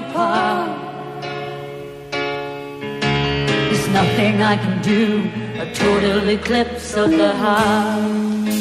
apart. There's nothing I can do, a total eclipse of the heart.